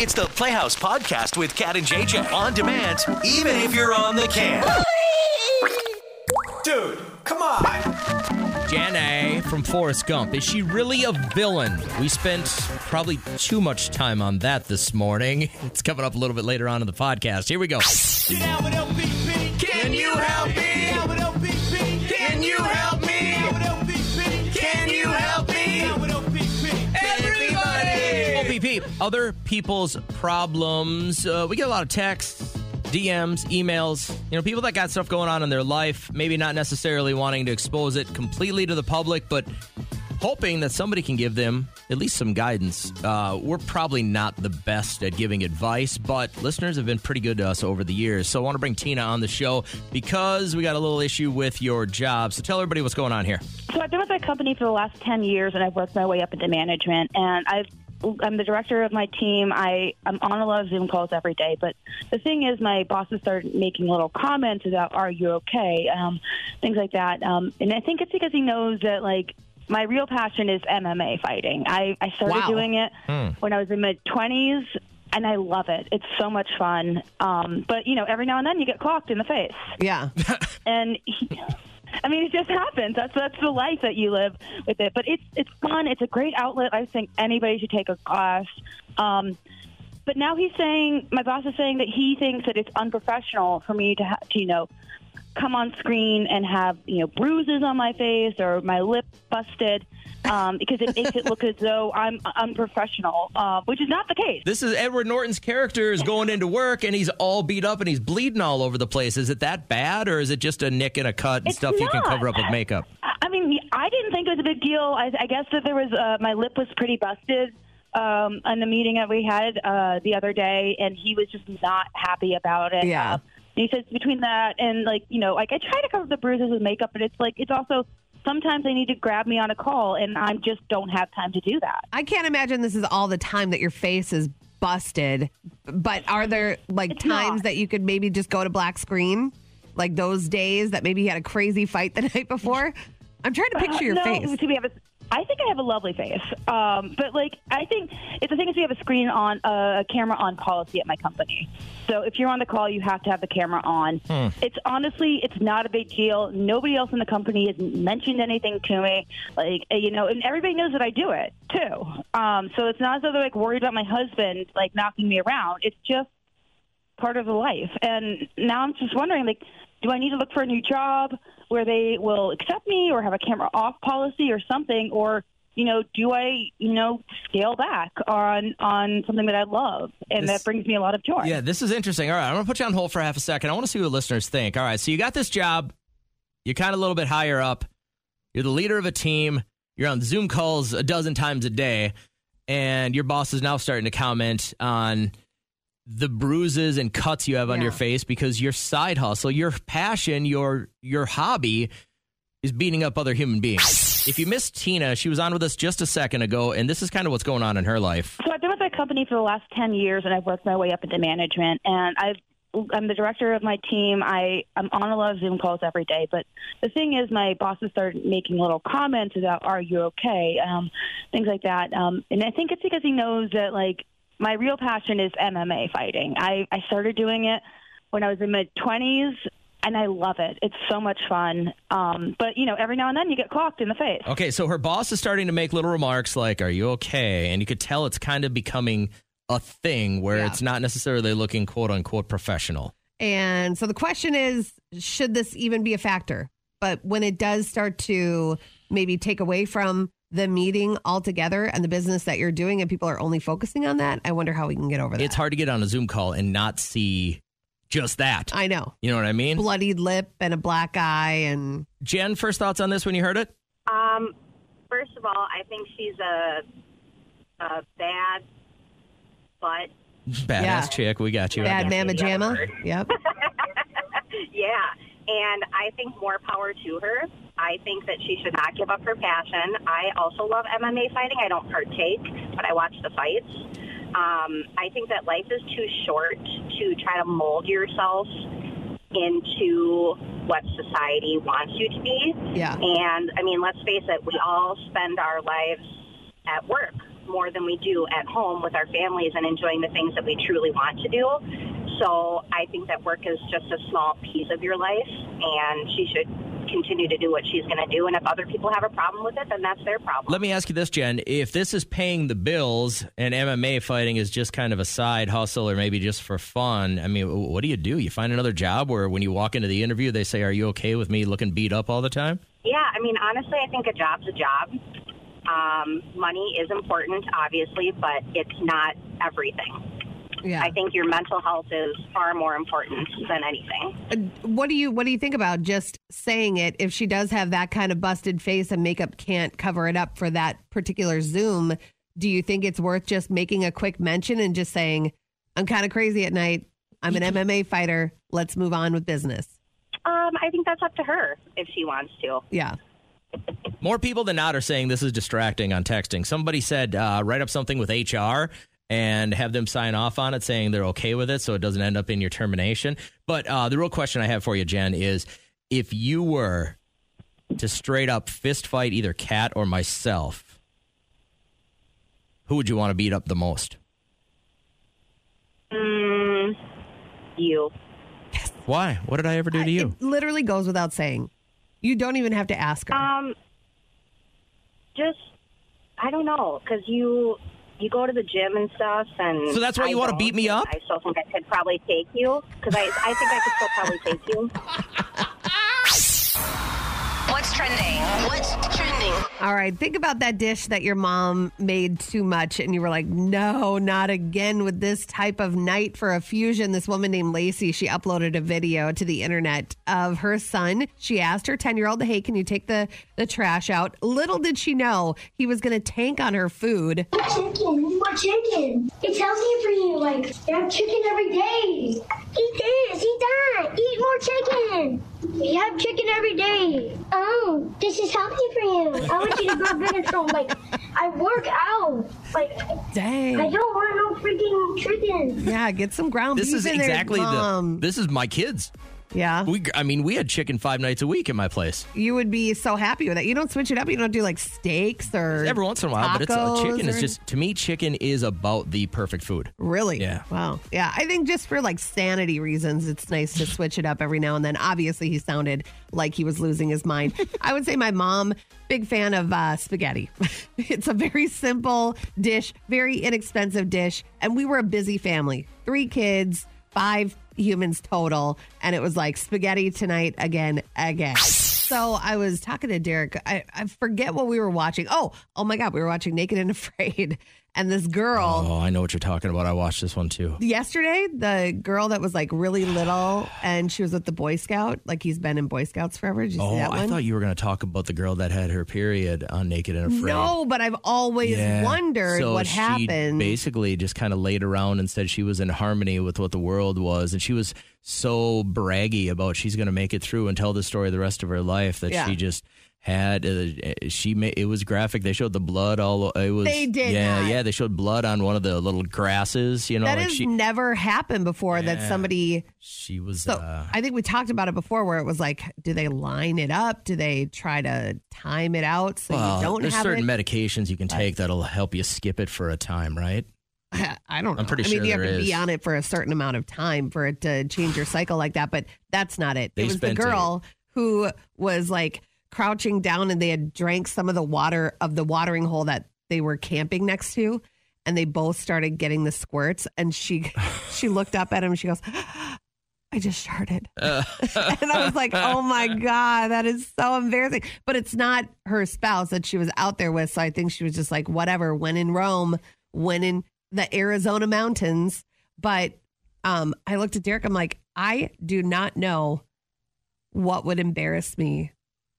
It's the Playhouse Podcast with Kat and JJ. On demand, even if you're on the can. Dude, come on. Jenna from Forrest Gump. Is she really a villain? We spent probably too much time on that this morning. It's coming up a little bit later on in the podcast. Here we go. Can you help me? Can you help me? Can you help me? Everybody! OPP, other people's problems. We get a lot of texts, DMs, emails, people that got stuff going on in their life, maybe not necessarily wanting to expose it completely to the public, but hoping that somebody can give them at least some guidance. We're probably not the best at giving advice, but listeners have been pretty good to us over the years. So I want to bring Tina on the show because we got a little issue with your job. So tell everybody what's going on here. So I've been with my company for the last 10 years, and I've worked my way up into management, and I'm the director of my team. I'm on a lot of Zoom calls every day, but the thing is my bosses started making little comments about, are you okay? Things like that. And I think it's because he knows that, my real passion is MMA fighting. I started doing it when I was in my 20s, and I love it. It's so much fun. But, every now and then you get clocked in the face. Yeah. And it just happens. That's the life that you live with it. But it's fun. It's a great outlet. I think anybody should take a class. But now my boss is saying that he thinks that it's unprofessional for me to come on screen and have, bruises on my face or my lip busted. Because it makes it look as though I'm unprofessional, which is not the case. This is Edward Norton's character is going into work, and he's all beat up, and he's bleeding all over the place. Is it that bad, or is it just a nick and a cut and stuff you can cover up with makeup? I didn't think it was a big deal. I guess that there was my lip was pretty busted on the meeting that we had the other day, and he was just not happy about it. Yeah. He says between that and, I try to cover the bruises with makeup, but it's also sometimes they need to grab me on a call, and I just don't have time to do that. I can't imagine this is all the time that your face is busted, but are there times that you could maybe just go to black screen? Like those days that maybe you had a crazy fight the night before? I'm trying to picture your face. I think I have a lovely face. But I think the thing is we have a camera on policy at my company. So if you're on the call, you have to have the camera on. It's not a big deal. Nobody else in the company has mentioned anything to me. And everybody knows that I do it too. So it's not as though they're worried about my husband, knocking me around. It's just part of the life. And now I'm just wondering, do I need to look for a new job where they will accept me or have a camera off policy or something? Or, do I, scale back on something that I love and that brings me a lot of joy? Yeah, this is interesting. All right, I'm going to put you on hold for half a second. I want to see what listeners think. All right, so you got this job. You're kind of a little bit higher up. You're the leader of a team. You're on Zoom calls a dozen times a day. And your boss is now starting to comment on the bruises and cuts you have on your face because your side hustle, your passion, your hobby is beating up other human beings. If you missed Tina, she was on with us just a second ago, and this is kind of what's going on in her life. So I've been with my company for the last 10 years, and I've worked my way up into management, and I'm the director of my team. I'm on a lot of Zoom calls every day, but the thing is my bosses started making little comments about, are you okay? Things like that. And I think it's because he knows that, my real passion is MMA fighting. I started doing it when I was in my 20s, and I love it. It's so much fun. But, every now and then you get clocked in the face. Okay, so her boss is starting to make little remarks like, are you okay? And you could tell it's kind of becoming a thing where it's not necessarily looking quote-unquote professional. And so the question is, should this even be a factor? But when it does start to maybe take away from the meeting altogether and the business that you're doing and people are only focusing on that, I wonder how we can get over that. It's hard to get on a Zoom call and not see just that. I know. You know what I mean? Bloodied lip and a black eye. And Jen, first thoughts on this when you heard it? First of all, I think she's a bad butt. Badass chick. We got you. Bad mamma jamma. Yep. Yeah. And I think more power to her. I think that she should not give up her passion. I also love MMA fighting. I don't partake, but I watch the fights. I think that life is too short to try to mold yourself into what society wants you to be. Yeah. And, let's face it, we all spend our lives at work. more than we do at home with our families and enjoying the things that we truly want to do. So I think that work is just a small piece of your life, and she should continue to do what she's going to do. And if other people have a problem with it, then that's their problem. Let me ask you this, Jen. If this is paying the bills and MMA fighting is just kind of a side hustle or maybe just for fun, I mean, what do? You find another job where when you walk into the interview, they say, are you okay with me looking beat up all the time? Yeah, I mean, honestly, I think a job's a job. Money is important, obviously, but it's not everything. Yeah. I think your mental health is far more important than anything. What do you think about just saying it? If she does have that kind of busted face and makeup can't cover it up for that particular Zoom, do you think it's worth just making a quick mention and just saying, I'm kind of crazy at night. I'm an MMA fighter. Let's move on with business. I think that's up to her if she wants to. Yeah. More people than not are saying this is distracting on texting. Somebody said write up something with HR and have them sign off on it saying they're okay with it so it doesn't end up in your termination. But the real question I have for you, Jen, is if you were to straight up fist fight either Kat or myself, who would you want to beat up the most? You. Why? What did I ever do to you? It literally goes without saying. You don't even have to ask her. Just, I don't know, because you go to the gym and stuff, and so that's why you want to beat me up? I still think I could probably take you, because I think I could still probably take you. What's trending? What's trending? All right, think about that dish that your mom made too much and you were like, no, not again with this type of night for a fusion. This woman named Lacey, she uploaded a video to the internet of her son. She asked her 10-year-old, hey, can you take the trash out? Little did she know he was going to tank on her food. More chicken. It's healthy for you. Like, you have chicken every day. Eat this. Eat that. Eat more chicken. We have chicken every day. Oh, this is healthy for you. I want you to grow bigger. So, like, I work out. Like, dang. I don't want no freaking chicken. Yeah, get some ground This beef is in there, exactly Mom. this is my kids. Yeah. We had chicken 5 nights a week in my place. You would be so happy with that. You don't switch it up. You don't do like steaks or every once in a while, but it's chicken is or... just, to me, chicken is about the perfect food. Really? Yeah. Wow. Yeah. I think just for like sanity reasons, it's nice to switch it up every now and then. Obviously, he sounded like he was losing his mind. I would say my mom, big fan of spaghetti. It's a very simple dish, very inexpensive dish. And we were a busy family, 3 kids, 5 humans total, and it was like spaghetti tonight again. So I was talking to Derek. I forget what we were watching. Oh my God, we were watching Naked and Afraid. And this girl. Oh, I know what you're talking about. I watched this one too. Yesterday, the girl that was like really little and she was with the Boy Scout. Like he's been in Boy Scouts forever. Did you see that one? I thought you were going to talk about the girl that had her period on Naked and Afraid. No, but I've always wondered what happened. She basically just kind of laid around and said she was in harmony with what the world was. And she was so braggy about she's going to make it through and tell the story the rest of her life that she just had it was graphic. They showed the blood they did yeah, they showed blood on one of the little grasses, you know, that like has never happened before. That somebody she was I think we talked about it before where it was like, do they line it up, do they try to time it out so you don't there's have certain it? medications you can take that'll help you skip it for a time, right? I don't know. I'm pretty sure you have there to is. be on it for a certain amount of time for it to change your cycle like that, but that's not it. It was the girl who was like crouching down and they had drank some of the water of the watering hole that they were camping next to, and they both started getting the squirts, and she looked up at him and she goes, I just sharted. And I was like, oh my God, that is so embarrassing. But it's not her spouse that she was out there with, so I think she was just like, whatever, when in Rome, when in the Arizona mountains. But I looked at Derek, I'm like, I do not know what would embarrass me,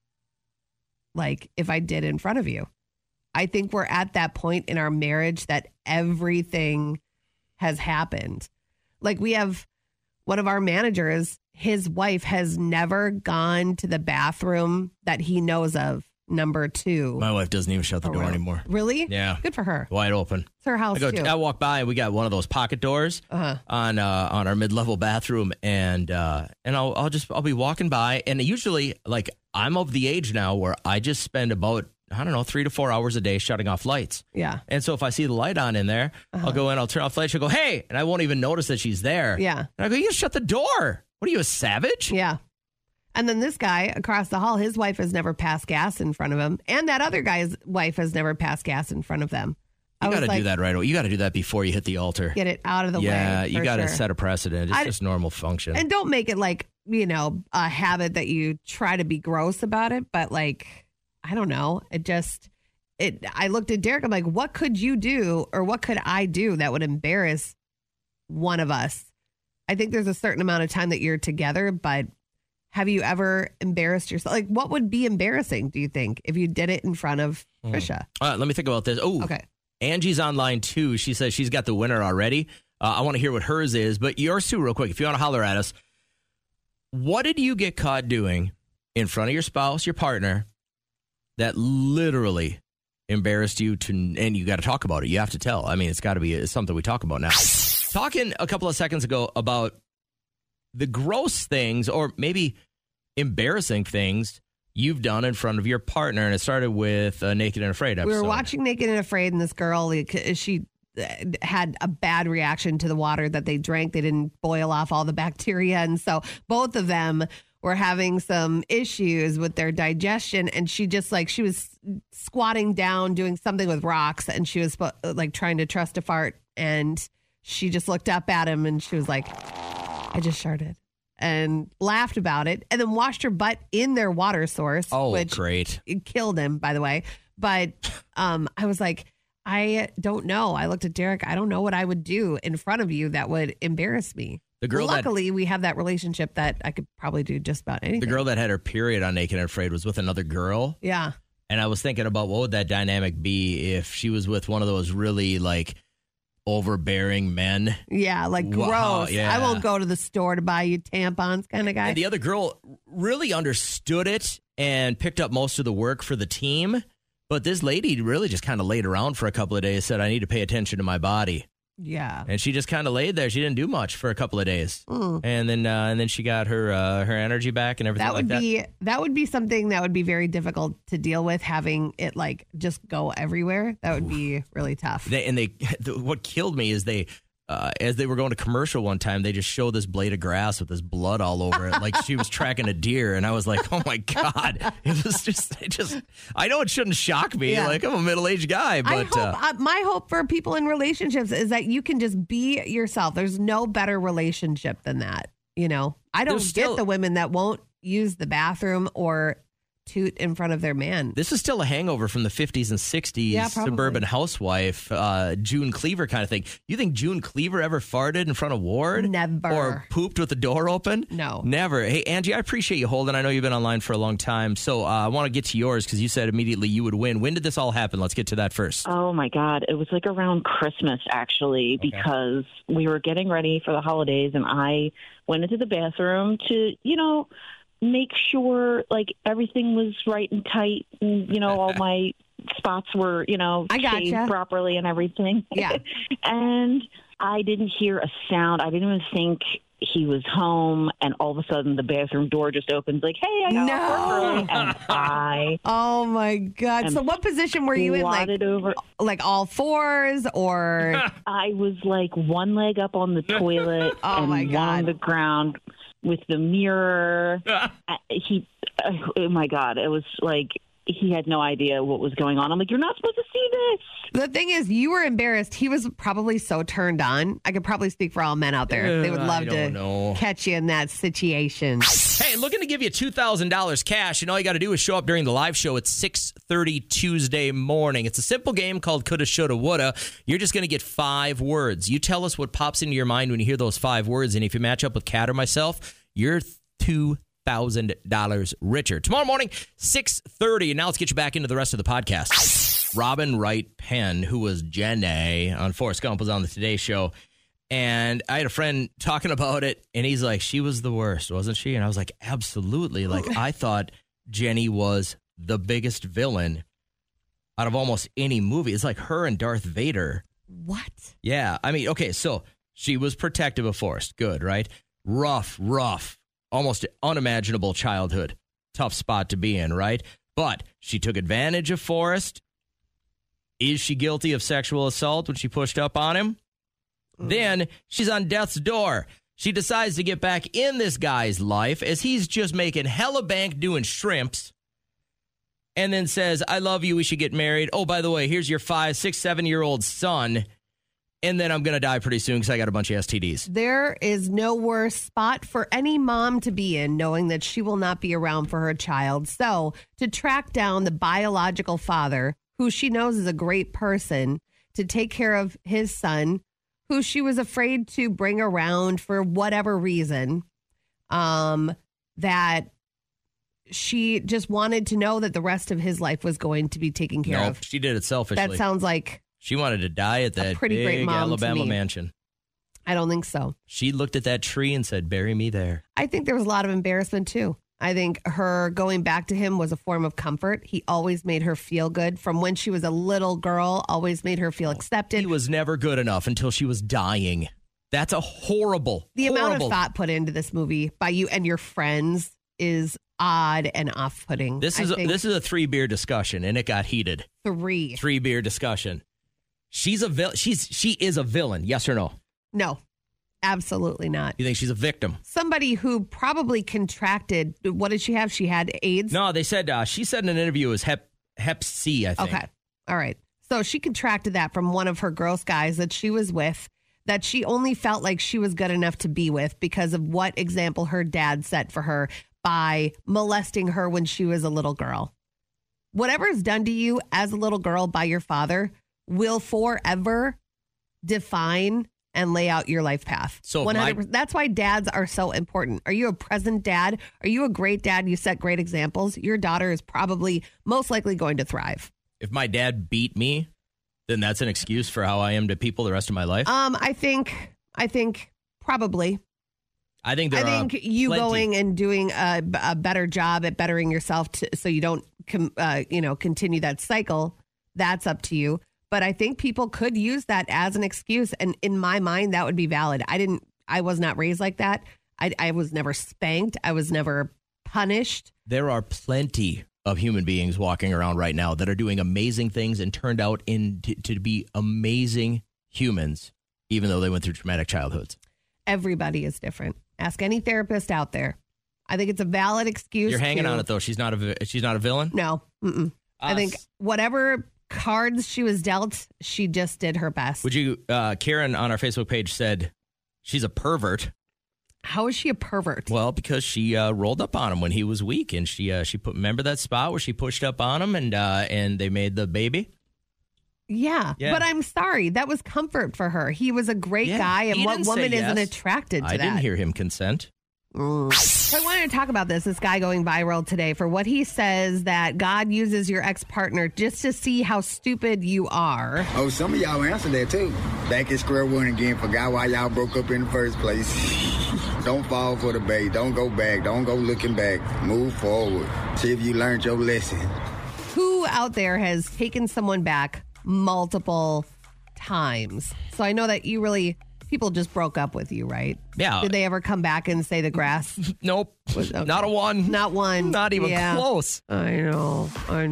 like if I did in front of you. I think we're at that point in our marriage that everything has happened. Like we have one of our managers, his wife has never gone to the bathroom that he knows of, number 2. My wife doesn't even shut the door anymore. Really? Yeah. Good for her. Wide open. It's her house, too. I walk by and we got one of those pocket doors on our mid-level bathroom, and I'll be walking by, and usually like I'm of the age now where I just spend about I don't know, 3 to 4 hours a day shutting off lights. Yeah. And so if I see the light on in there, I'll go in, I'll turn off the light. She'll go, hey, and I won't even notice that she's there. Yeah. And I go, you gotta shut the door. What are you, a savage? Yeah. And then this guy across the hall, his wife has never passed gas in front of him. And that other guy's wife has never passed gas in front of them. You got to do that right away. You got to do that before you hit the altar. Get it out of the way. Yeah, you got to sure. set a precedent. It's just normal function. And don't make it like, a habit that you try to be gross about it. But like, I don't know. I looked at Derek. I'm like, what could you do or what could I do that would embarrass one of us? I think there's a certain amount of time that you're together, but have you ever embarrassed yourself? Like, what would be embarrassing, do you think, if you did it in front of Trisha? Let me think about this. Oh, okay. Angie's on line 2. She says she's got the winner already. I want to hear what hers is, but yours too, real quick. If you want to holler at us, what did you get caught doing in front of your spouse, your partner, that literally embarrassed you and you got to talk about it. You have to tell. I mean, it's got to be something we talk about now. Talking a couple of seconds ago about the gross things or maybe embarrassing things you've done in front of your partner, and it started with Naked and Afraid episode. We were watching Naked and Afraid, and this girl, she had a bad reaction to the water that they drank. They didn't boil off all the bacteria, and so both of them were having some issues with their digestion, and she was squatting down doing something with rocks, and she was like trying to trust a fart, and she just looked up at him, and she was like, I just sharted. And laughed about it, and then washed her butt in their water source. Oh, which great. It killed him, by the way. But I was like, I don't know. I looked at Derek. I don't know what I would do in front of you that would embarrass me. The girl Luckily, we have that relationship that I could probably do just about anything. The girl that had her period on Naked and Afraid was with another girl. Yeah. And I was thinking about what would that dynamic be if she was with one of those really like overbearing men. Yeah, like Wow, gross. yeah. I won't go to the store to buy you tampons kind of guy. And the other girl really understood it and picked up most of the work for the team. But this lady really just kind of laid around for a couple of days, said, I need to pay attention to my body. Yeah. And she just kind of laid there. She didn't do much for a couple of days. And then she got her energy back and everything That would be something that would be very difficult to deal with, having it like just go everywhere. That would be really tough. What killed me is as they were going to commercial one time, they just showed this blade of grass with this blood all over it, like she was tracking a deer. And I was like, oh my God. It was just, I know it shouldn't shock me. Yeah. Like I'm a middle-aged guy, but my hope for people in relationships is that you can just be yourself. There's no better relationship than that. I don't get the women that won't use the bathroom or toot in front of their man. This is still a hangover from the 50s and 60s suburban housewife, June Cleaver kind of thing. You think June Cleaver ever farted in front of Ward? Never. Or pooped with the door open? No. Never. Hey, Angie, I appreciate you holding. I know you've been online for a long time. So I want to get to yours because you said immediately you would win. When did this all happen? Let's get to that first. Oh, my God. It was like around Christmas, actually, because we were getting ready for the holidays, and I went into the bathroom to, make sure like everything was right and tight and all my spots were shaved properly and everything. Yeah. And I didn't hear a sound. I didn't even think he was home, and all of a sudden the bathroom door just opens like, hey, I got off work early, and I oh my God. So what position were you in? Like all fours, or I was like one leg up on the toilet and one on the ground with the mirror. Oh my God, it was like he had no idea what was going on. I'm like, you're not supposed to see this. The thing is, you were embarrassed. He was probably so turned on. I could probably speak for all men out there. They would love to catch you in that situation. Hey, looking to give you $2,000 cash, and all you got to do is show up during the live show at 6:30 Tuesday morning. It's a simple game called Coulda, Shoulda, Woulda. You're just going to get 5 words. You tell us what pops into your mind when you hear those 5 words, and if you match up with Kat or myself, you're $2,000 richer. Tomorrow morning, 6:30, and now let's get you back into the rest of the podcast. Robin Wright Penn, who was Jenny on Forrest Gump, was on the Today Show. And I had a friend talking about it, and he's like, she was the worst, wasn't she? And I was like, absolutely. Like, I thought Jenny was the biggest villain out of almost any movie. It's like her and Darth Vader. What? Yeah. I mean, okay, so she was protective of Forrest. Good, right? Rough, almost unimaginable childhood. Tough spot to be in, right? But she took advantage of Forrest. Is she guilty of sexual assault when she pushed up on him? Then she's on death's door. She decides to get back in this guy's life as he's just making hella bank doing shrimps. And then says, I love you. We should get married. Oh, by the way, here's your 5, 6, 7-year-old son. And then I'm going to die pretty soon because I got a bunch of STDs. There is no worse spot for any mom to be in, knowing that she will not be around for her child. So to track down the biological father, who she knows is a great person, to take care of his son, who she was afraid to bring around for whatever reason, that she just wanted to know that the rest of his life was going to be taken care of. She did it selfishly. That sounds like she wanted to die at that pretty great big mom Alabama mansion. I don't think so. She looked at that tree and said, bury me there. I think there was a lot of embarrassment, too. I think her going back to him was a form of comfort. He always made her feel good. From when she was a little girl, always made her feel accepted. He was never good enough until she was dying. That's a horrible, The amount of thought put into this movie by you and your friends is odd and off-putting. This is a 3-beer discussion, and it got heated. 3-beer discussion. She is a villain, yes or no? No, absolutely not. You think she's a victim? Somebody who probably contracted, what did she have? She had AIDS? No, they said, she said in an interview it was Hep C, I think. Okay, all right. So she contracted that from one of her Girl Scouts that she was with, that she only felt like she was good enough to be with because of what example her dad set for her by molesting her when she was a little girl. Whatever is done to you as a little girl by your father will forever define and lay out your life path. So 100%. That's why dads are so important. Are you a present dad? Are you a great dad? You set great examples. Your daughter is probably most likely going to thrive. If my dad beat me, then that's an excuse for how I am to people the rest of my life? I think probably. I think you plenty. going and doing a better job at bettering yourself so you don't continue that cycle. That's up to you. But I think people could use that as an excuse. And in my mind, that would be valid. I was not raised like that. I was never spanked. I was never punished. There are plenty of human beings walking around right now that are doing amazing things and turned out to be amazing humans, even though they went through traumatic childhoods. Everybody is different. Ask any therapist out there. I think it's a valid excuse. You're hanging on it, though. She's not a villain? No. I think whatever cards she was dealt, she just did her best. Would you, Karen on our Facebook page said she's a pervert. How is she a pervert? Well, because she rolled up on him when he was weak, and she remember that spot where she pushed up on him and they made the baby? Yeah, but I'm sorry. That was comfort for her. He was a great guy, and what woman isn't attracted to that? I didn't hear him consent. So I wanted to talk about this guy going viral today for what he says that God uses your ex-partner just to see how stupid you are. Oh, some of y'all answered that too. Back at square one again, forgot why y'all broke up in the first place. Don't fall for the bait. Don't go back. Don't go looking back. Move forward. See if you learned your lesson. Who out there has taken someone back multiple times? So I know that people just broke up with you, right? Yeah. Did they ever come back and say the grass? Nope. Okay. Not a one. Not one. Not even close. I know.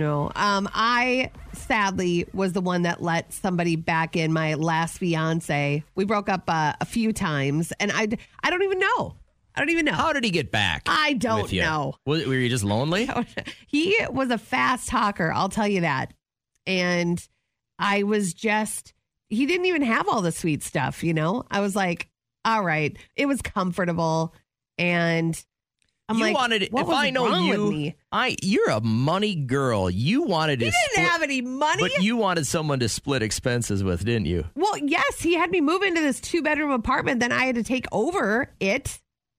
I sadly was the one that let somebody back in, my last fiance. We broke up a few times, and I don't even know. How did he get back? I don't know. Were you just lonely? He was a fast talker, I'll tell you that. And I was he didn't even have all the sweet stuff, I was like, all right. It was comfortable. And I'm you like, wanted, what if was I know wrong you, with me? you're a money girl. You wanted to He didn't have any money. But you wanted someone to split expenses with, didn't you? Well, yes, he had me move into this 2-bedroom apartment. Then I had to take over it.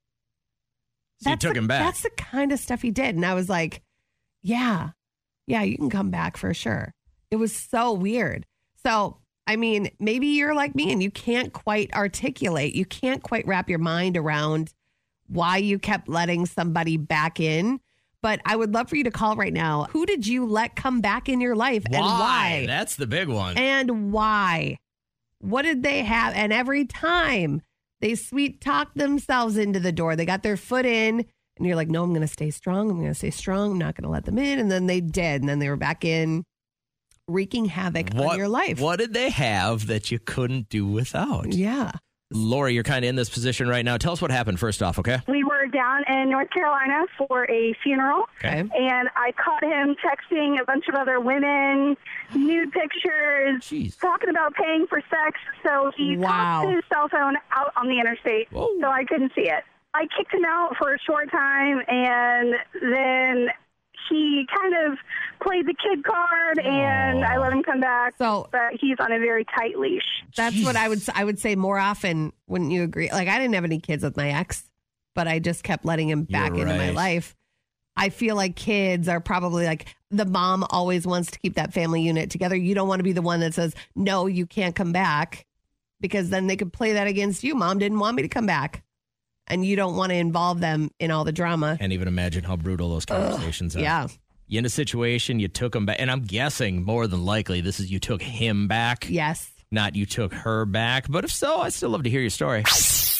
So you took him back. That's the kind of stuff he did. And I was like, yeah, you can come back for sure. It was so weird. So, I mean, maybe you're like me and you can't quite articulate. You can't quite wrap your mind around why you kept letting somebody back in. But I would love for you to call right now. Who did you let come back in your life and why? That's the big one. And why? What did they have? And every time they sweet talked themselves into the door, they got their foot in And you're like, no, I'm going to stay strong. I'm going to stay strong. I'm not going to let them in. And then they did. And then they were back in wreaking havoc on your life. What did they have that you couldn't do without? Yeah. Lori, you're kind of in this position right now. Tell us what happened first off, okay? We were down in North Carolina for a funeral, and I caught him texting a bunch of other women, nude pictures, talking about paying for sex. So he tossed his cell phone out on the interstate, so I couldn't see it. I kicked him out for a short time, and then he kind of played the kid card, and I let him come back. So, but he's on a very tight leash. That's what I would say more often. Wouldn't you agree? Like, I didn't have any kids with my ex, but I just kept letting him back into my life. I feel like kids are probably like, the mom always wants to keep that family unit together. You don't want to be the one that says, no, you can't come back, because then they could play that against you. Mom didn't want me to come back. And you don't want to involve them in all the drama. Can't even imagine how brutal those conversations are. Yeah. You in a situation, you took him back. And I'm guessing more than likely this is you took him back. Yes. Not you took her back. But if so, I'd still love to hear your story.